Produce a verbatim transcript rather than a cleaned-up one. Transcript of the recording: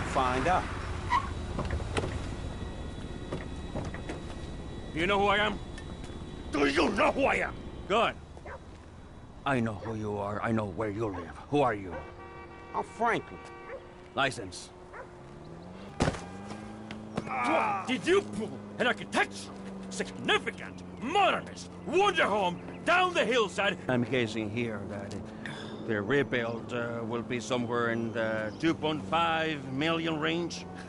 find out. You know who I am? Do you know who I am? Good. I know who you are. I know where you live. Who are you? I'm Franklin. License. Ah. Did you pull an architectural, significant, modernist wonder home down the hillside? I'm guessing here that the rebuild uh, will be somewhere in the two point five million range.